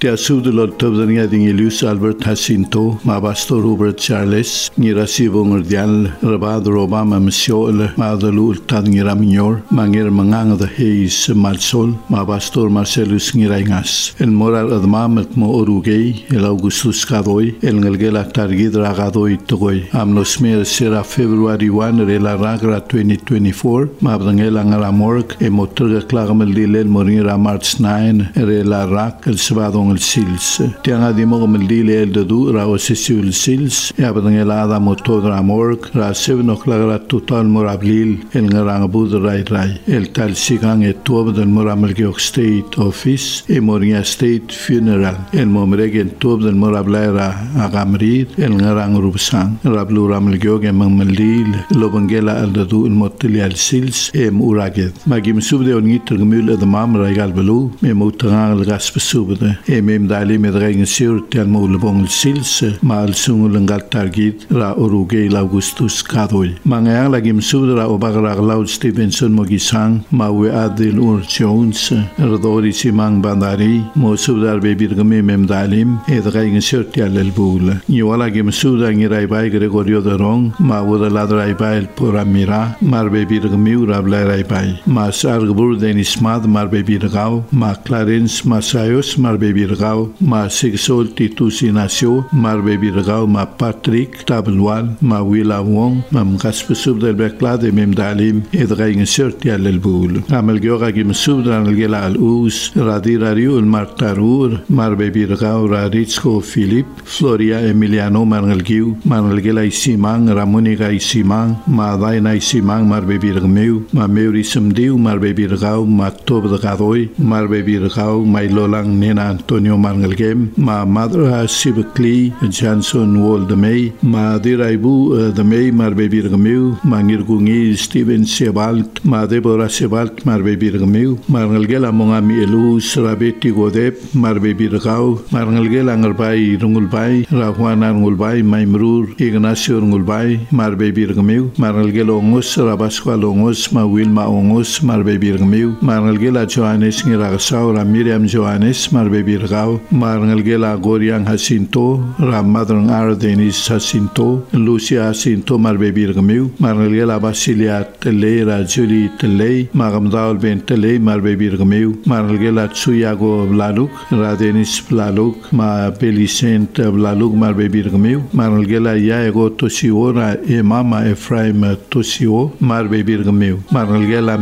Te asubdo Lord Tobdania ding Elius Albert Jacinto, ma Pastor Robert Charles, ni rasibo ngerdial, rabado Obama Monsieur, ma dalu ultad ni Raminyor, ma ngir mangang the Hayes Malsol, ma Pastor Marcellus Ngirangas. El moral admam at mo orugay, el Augustus Cadoy, el ngelgela targid ragadoy togoy. Amnos mer sera February 1 rela ragra 2024, ma abdangela ngaramorg, e motrga klagamel dilel moringra March 9, rela rak el sabado el sils tianga di mo meldile el do ra osesul sils e abdangela ada motodra morg ra 7 o'clock ra total morablil el ngarang bud rai el tal sigang e tob del moramelgeok state office e moria state funeral el momregen tob del morablaira agamrid el ngarang rubsang rablu ramelgeok e meldil lobangela al do el motili al sils e muraget magim subde on ngitgmul de mamra galbelu me motrang el gas besubde mem dali med regen sur tel mol bong sils mal sungul ngal targit ra oruge Augustus Cadoy mangayang lagim sudra obagra Laud Stevenson mogisang mawe adil ur Jones rdori simang bandari mo sudar bebirgme mem dalim ed regen sur tel bul ni wala gim sudra ngirai bai Gregorio de Rong ma woda ladrai bai por amira mar bebirgme ura blai bai ma sargbur denis mad mar bebirgau ma Clarence Masayos mar bebirgau ma Sigsol Titus Inacio mar bebirgau ma Patrick Tablual ma Willa Wong ma mkaspesub del beklade mem dalim edrein serti al bul amel gyoga gim subdran gela al us radirario martarur mar bebirgau Raritzko Philip Floria Emiliano marngelgiu marngelgela isimang Ramonica isimang ma daina isimang mar bebirgmeu ma meurismdiu mar bebirgau ma tobdgadoy mar bebirgau mai lolang nena Antonio Marngelgem ma Madra Sibkli Johnson Wall de May ma Diraibu de May mar bebirgmeu ma ngirgungi Steven Sebalt ma Deborah Sebalt mar bebirgmeu marngelgela mongami Elus Rabeti Godep mar bebirgau marngelgela ngarbai rungulbai Rahuana rungulbai Maimrur Ignacio rungulbai mar bebirgmeu marngelgela ongos Rabasqual ongos ma Wilma ongos mar bebirgmeu marngelgela Johannes ngiragasau Miriam Johannes mar bebirgau marngelgela Gorian Jacinto Ramadran Ar Denis Jacinto Lucia Jacinto mar bebirgmeu marngelgela Basilia Telera Julie Telei magamdaul ben Telei mar bebirgmeu marngelgela Tsuyago Blaluk Radenis Blaluk ma Belicent Blaluk mar bebirgmeu marngelgela Yaego Tosiora Mama Efraim Tosio mar bebirgmeu marngelgela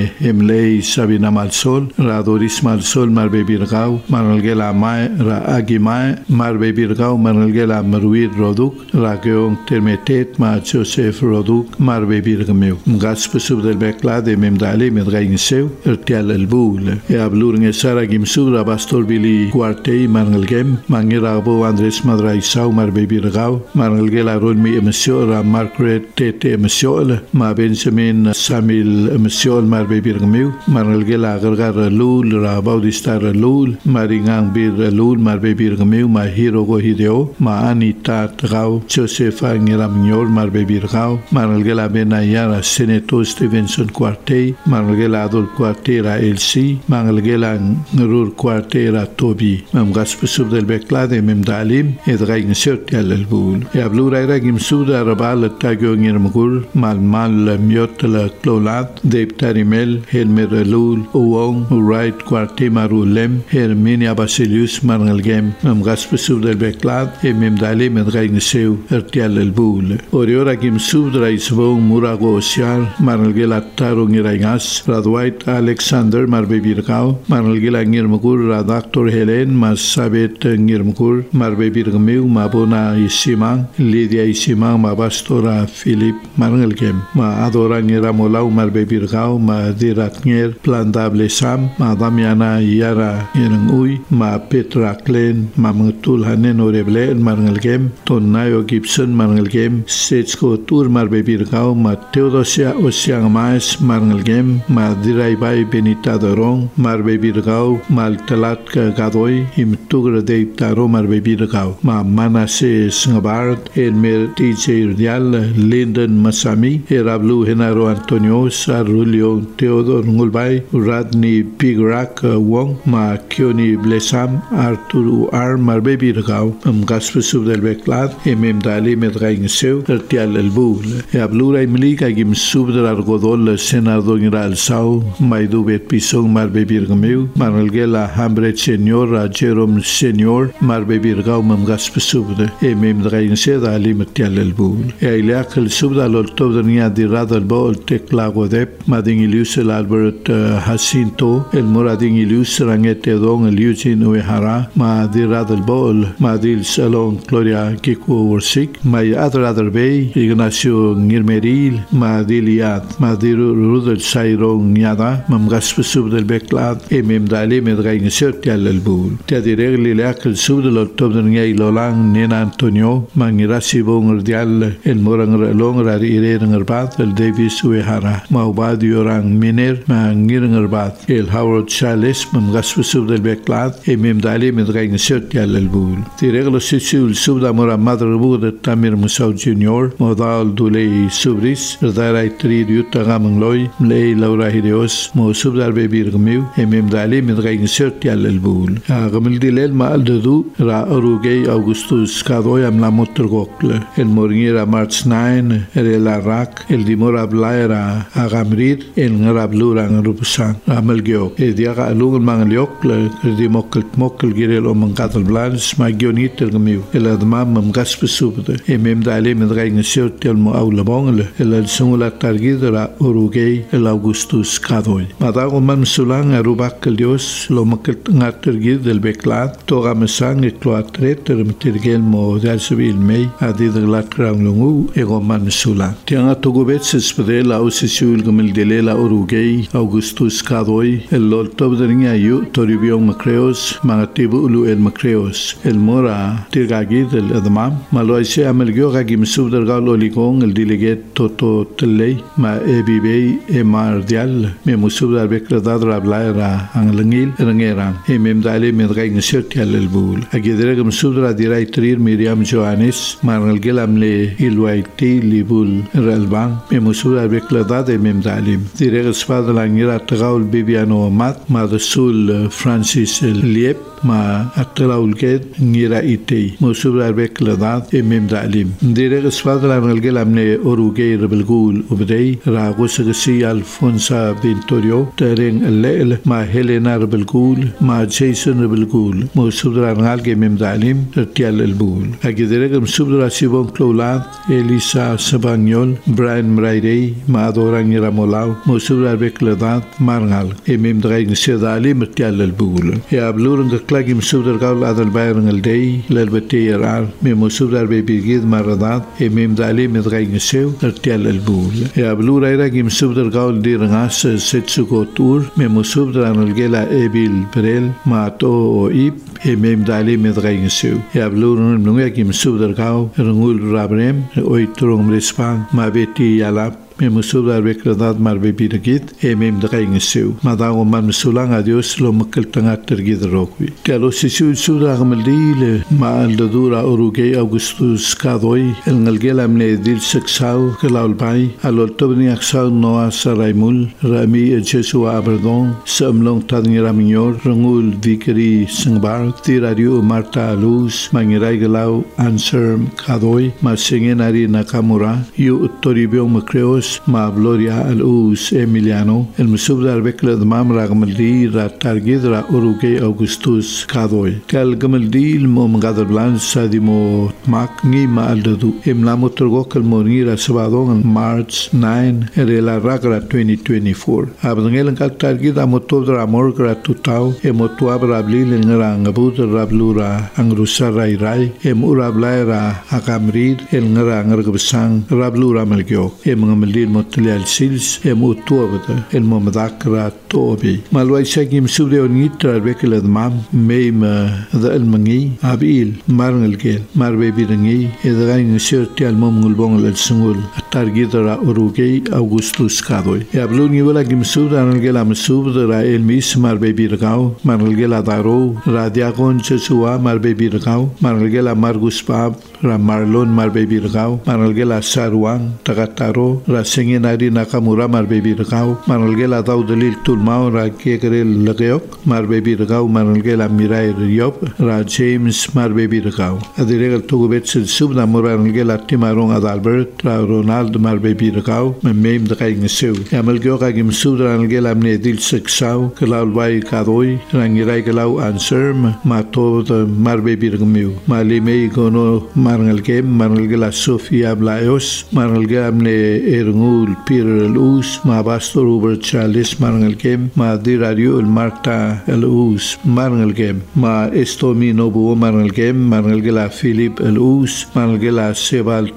Emlei Sabina Malsol Radoris Malsol mar bebirgau marngelgela Mai ra Agimai mar bebirgau marngelgela Marwir Roduk Rageong Termetet ma Joseph Roduk mar bebirgmeu gaspesub del beklade mem dali med reinseu ertial el bul e ablur ngesara gimsura Pastor Billy Quartei marngelgem mangirabo Andres Madraisau mar bebirgau marngelgela Ronmi Emisiora Margaret Tete Emisiol ma Benjamin Samuel Emisiol mar bebirgmeu marngelgela gargar lul ra Baudistar lul maringang bir lul mar bebirgmeu ma Hirogo Hideo ma Anita Trau Josefa Ngiramnyor mar bebirgau marngelgela Benayara Seneto Stevenson Quartei marngelgela Adol Quartera Elsi marngelgela Nrur Quartera Tobi mam gaspesub del beklade mem dalim edrein serti al bul e ablura era gimsuda rabal tagyo ngirmgul mal miotla klolat deptarimel helmer lul uong right Quartei marulem Herminia Basilius marngelgem mam gaspesub del beklad e mem dalim edrein seu ertial el bul oriora gimsud raisvong murago osiar marngelgela taro ngiraingas Radwait Alexander mar bebirgau marngelgela ngirmgul ra Dr. Helen mas sabet ngirmgul mar bebirgmeu ma bona isimang Lydia isimang ma Pastora Philip marngelgem ma adora ngiramolau mar bebirgau ma diratnger plandable sam ma Damiana Yara Irangui ma Petra Klein ma Mtul Hanen Oreble marngelgem Tonayo Gibson marngelgem Setsko Tur mar bebirgau ma Teodosia Osiang Mais marngelgem ma Diraibai Benita Dorong mar bebirgau mal Talat Gadoy imtugra de Taro mar bebirgau ma Manase Sngabard en mer DJ Urdial Linden Masami Erablu Henaro Antonio Sarulio Theodor Ngulbai Radni Pigrak Wong ma Kioni Bless Sam Arturo Ar Marbebi Ragau Gaspa Sub del Beclad Dali Medgain Seu Tertial El Bul Ablura Imliga Gim Sub del Argodol Senado Giral Sau Maidu Bet Pisong Marbebi Rgameu Maralgela Hambre Senior Jerome Senior Marbebi Ragau Gaspa Sub de Medgain Seu Dali Tertial El Bul Ilac El Sub del Oltob de Nia di Radal Bol Teclago Dep Mading Ilius El Albert Jacinto El Morading Ilius Rangete Don El Eugene Uehara Ma di Radal Bol Ma di Salon Gloria Kiko Worsik Ma Adradar Bay Ignacio Ngirmeril Ma di Liat Ma di Rudel Sairong Niada Mam Gasp Sub del Beclad Dali Medgain Sertial El Bul Tiadi Regli Leak El Sub del Oltob de Nia Lolang Nena Antonio Mangirasi Bong Dial El Morang Long Rari Ireng Erbat El Davis Uehara Maubadi Orang Miner Mangireng Erbat El Howard Charles Mam Gasp Sub del Beclad Dali Medgain Sertial El Bul Tireglo Sisul Sub da Mora Madre Bud Tamir Musau Junior Modal Dulei Subris Darai Tri Yuta Gamangloy Mlei Laura Hideos Mo Sub dar Bebir Gmiu Dali Medgain Sertial El Bul Gamil Dilel Ma Aldedu Ra Orugei Augustus Cadoy Am la Motorgocle El Moringira March 9 El Arak El Dimora Blaira Agamrid El Ngarablura Ngarupusan Amelgio Diaga Alung Mangliokle Dimokkel Mokkel Girel Omangatal Blans Ma Gionit El Gmiu El Admam Mam Gasp Subde Dali Medgain Sertial Mo Aula Bongle El Sungula Targidra Orugei El Augustus Cadoy Madago Man Sulang Arubak El Dios Lo Makkel Ngatergid del Beclad Toga Mesang Et Cloatret Termitergel Mo Dalsubil Mei Adid Glat Krang Lungu Ego Man Sulang Tianga Togobet Sespede La Osisiul Gmil Dele La Orugei Augustus Cadoy El Loltob de Ringa Yu Toribion Macreos Mangatibu Ulu El Macreos El Mora Tirgagid El Admam Maloise Amelgio Gagim Sub del Gal Oligong El Diliget Toto Telei Ma Ebibei Emar Dial Memusub del Becladad Rablaira Anglangil Rangeran Dali Medgain Sertial El Bul Agidregam Sudra Dirai Trir Miriam Johannes Marnalgel Amle Ilwaiti Libul Ralban Memusub del Becladad Dalim Diregas Fadlangira Tagaul Bibiano Mat Madasul Francis Liep Ma Atlaulged Ngira Itei Musub del Becladad Dalim Diregas Fadlangalgel Amle Orugei Rebelgul Ubdei Ragusagasi Alfonso Vintorio Tereng Lel Ma Helena Rebelgul Ma Jason Rebelgul Musubra Ngalge Dalim Tertial El Bul Agideregam Subra Sibon Cloulad Elisa Sabagnol Brian Mrairei Ma Adorang Ramolau Musubra Becladad Marngal Drain Sedali Tertial El Bul Ablurang Klagim Subra Gaul Adal Bayern El Dei Lelbete Rar Musubra Bebigid Maradat Dalim Drain Seu Tertial El Bul Ablura Iragim Subra Gaul Dirangas Setsuko Tour Musubra Nalgela Ebil Perel Mato o Ip Dali Medgain Seu Ablurun Nungagim Subra Gaul Rungul Rabrem Oitrong Respan Mabeti Yalap Memusub dar Becladad Marbebi Regit Drain Seu Madago Man Sulang Adios Lo Makkel Tangat Tergid Rokwi Tialo Sisu Sudra Gamaldil Ma Aldadura Orugei Augustus Cadoy El Ngalgel Amle Dil Sexau Kelaulbai Alol Tobni Aksau Noa Saraimul Rami Jesua Aberdon Samlong Tadni Raminyor Rangul Vikeri Sangbar Tirario Marta Luz Mangirai Galau Answer Cadoy Masengenari Nakamura Yu Toribion Macreos Ma Gloria Al-Us Emiliano El Musub dar Beclad Mam Ragmaldi Ra Targid Ra Orugei Augustus Cadoy Cal Gamaldil Mom Gadar Blan Sadimo Mak Ni Ma Aldadu Emlamo Turgok El Monira Sabadon March 9 Erela Ragra 2024 Abdangel Cal Targid Amotod Ramor Gra Tutau Emotuab Rablil Ngarang Abud Rablura Angrusa Rai Rai Emurablaira Akamrid El Ngarang Rgabsang Rablura Melgio Emgamaldil Motlial Sils Emutuabata El Momadakra Tobi Malwai Sagim Subde Onitra Bekelad Mam Meim the El Mangi Abil Marngelgel Marbe Birangi Edrain Sertial Momul Bongel El Sungul Targidra Orugei Augustus Cadoy Abluni Wala Gimsubda Angela Msubda Ra El Mis Marbe Birgau Marngelgela Daro Radiagon Chesua Marbe Birgau Marngelgela Margus Pab Ra Marlon Marbe Birgau Marngelgela Sarwang Tagataro Ra singin ari Nakamura mar baby rakaw maralgela daw dalil tulmao ra kekerel lagayok mar baby rakaw maralgela mirai riyop ra James mar baby rakaw adiregal tugubet subna moralgela timarong Adalbert ra Ronald mar baby rakaw mem de kay ngesew yamalgyo kagim sudra algela amne dil seksaw kalaw bay kadoy rangiray kalaw answer mato mar baby rakaw malimay gono maralgela Sofia Blayos maralgela amne erngul Peter Luz ma Pastor Robert Charles maralgem ma dirario Marta Luz maralgem ma Estomi Nobu maralgela Philip Luz maralgela Sebalt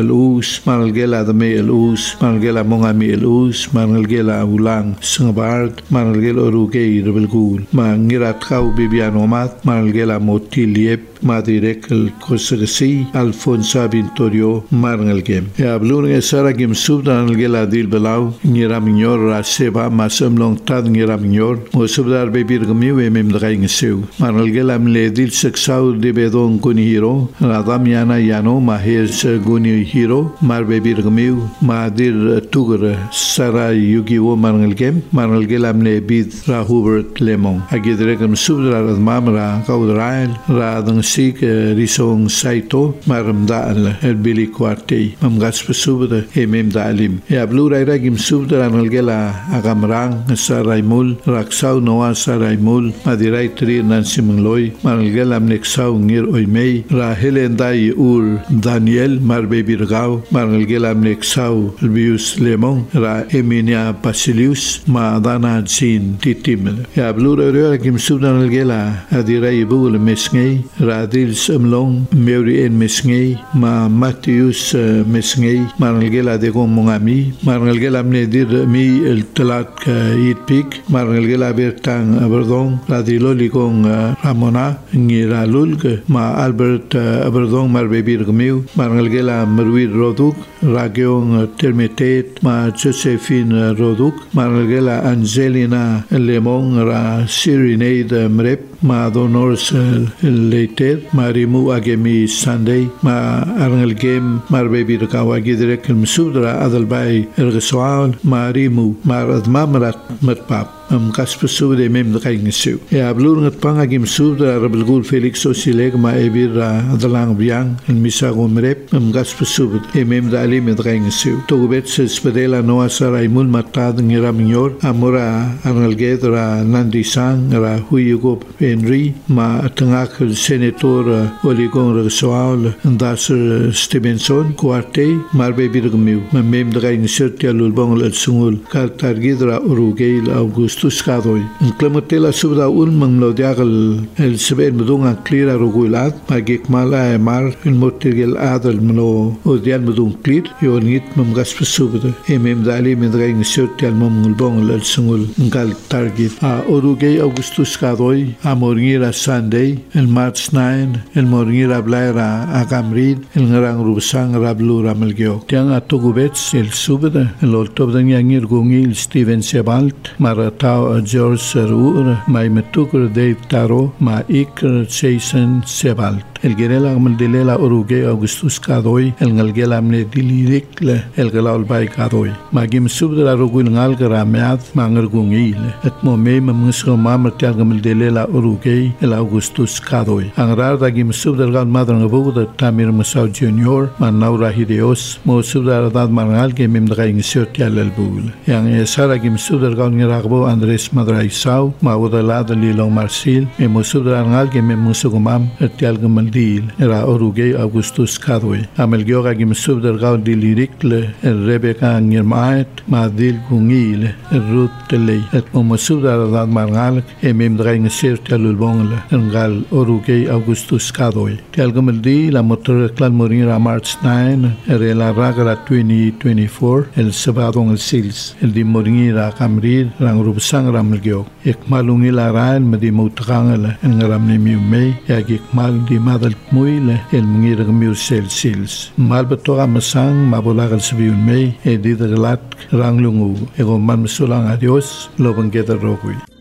Luz maralgela Dame Luz maralgela Mongami Luz maralgela Ulang Singabard maralgela Orugay Rebelgul ma ngirat kau Bibiano mat maralgela Motiliep ma direkel Kosresi Alfonso Vintorio maralgem ya blureng sara gem subdan algela dil belau ngira minyor ra seba masam long tad ngira minyor mo subdar be bir gmi we mem dgai ngesew maralgela mle dil seksau de bedon kuni hiro radam yana yano maher guni hiro mar be bir gmi ma dir tugur sara yugi wo maralgela mle bid ra Hubert Lemon agidre gem subdar mamra kaudrail ra dang sik risong saito maramda el bili quartei mamgas subda mem dalim ya blura iragim subda analgela agamrang saraimul raksau noa saraimul madirai tri nansimloy malgela mnexau ngir oimei ra helendai ur Daniel marbe birgau malgela mnexau bius lemon ra eminia basilius ma dana zin titim ya blura iragim subda analgela adirai bul mesngei ra dil samlong meri en mesngei ma Matthews mesngei maralgela de mongami maralgela mnedir mi el telat yitpik maralgela bertang aberdong radiloli con Ramona ngira lulg ma Albert aberdong marbebir gmiu maralgela marwir roduk ragion termetet ma Josephine roduk maralgela Angelina Lemon ra Sireneid mrep ma donors later marimu agemi Sunday ma arngelgem marbebir kawagi direk المسودرة هذا الباي الغسوان ماريمو مارد مامرات متباب kaspesu de mem de kay ngesu ya blur ngat panga gim subda rabelgul Felix Osileg ma ebir adalang biang en misago mrep kaspesu mem de ali med kay ngesu to bet spedela no asaraimul matad ngira minyor amora analgedra nandi sang ra huyugo Henry ma tangak senator oligon reswal das Stevenson quartei marbe birgmiu mem de kay ngesu tialul bongol el sungul kartargidra urugel August Tuscadoy. Inclementela subda un manglodiagal el seben medunga clear rugulat magik mala mar in motigel adel mno odial medung clear yo nit mamgas subda mem dali medrein sotel mamulbong el sungul ngal target a Orugay Augustus Cadoy a morngira Sunday el March 9 el morngira blaira a Gamrid el ngarang rubsang rablu ramelgyo tiang atogubets el subda el oltob den yangir gungil Steven Sebalt marata George Serur, mai metukur Dave Taro, ma ikr Jason Sebalt. El gerela amal dilela Orugay Augustus Cadoy, el ngalgela amne dilirikle, el galaul bay Cadoy. Ma gim subdra rugul ngalgara mead, ma ngargungil. Et mo me mamngisro mamertial gamal dilela Orugay, el Augustus Cadoy. Angrar da gim subdra gal madran abugda Tamir Musau Junior, ma naura hideos, mo subdra dad marangal gemim dra ingsiortial el bugul. Yang esara gim subdra gal ngiragbo Andres Madraisau, ma udalada Lilong Marsil, e mo subdra ngal gemim musugumam, etial gamal dil era Orugay Augustus Cadoy amel gyoga gim subder gaw dilirikle Rebecca ngirmaet ma dil gungil Ruth telei et mo subder dad margal mem draing sert alul bongle ngal Orugay Augustus Cadoy tel gamel di la motor clan moringa March 9 era la ragra 2024 el sabadong el sils el di moringa kamrir rang rubsang ramel gyo ek malungi la rain medi mutrangal ngaram ne miumei ya ek mal di del muile el mngir gmiu sils mal betora masang mabolagal sabiun mei e didelat ranglungu ego man masulang adios lo bangeta rogui